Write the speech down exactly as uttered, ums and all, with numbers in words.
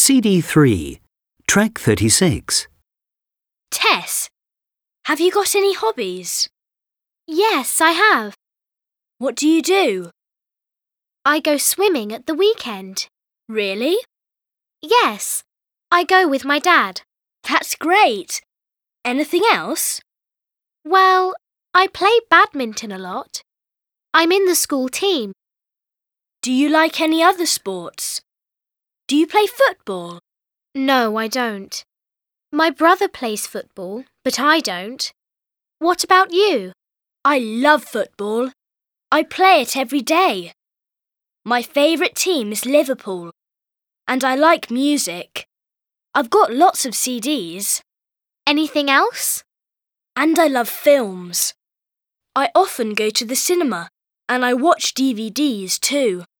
C D three, Track thirty-six. Tess, have you got any hobbies? Yes, I have. What do you do? I go swimming at the weekend. Really? Yes, I go with my dad. That's great. Anything else? Well, I play badminton a lot. I'm in the school team. Do you like any other sports? Do you play football? No, I don't. My brother plays football, but I don't. What about you? I love football. I play it every day. My favourite team is Liverpool. And I like music. I've got lots of C Ds. Anything else? And I love films. I often go to the cinema and I watch D V Ds too.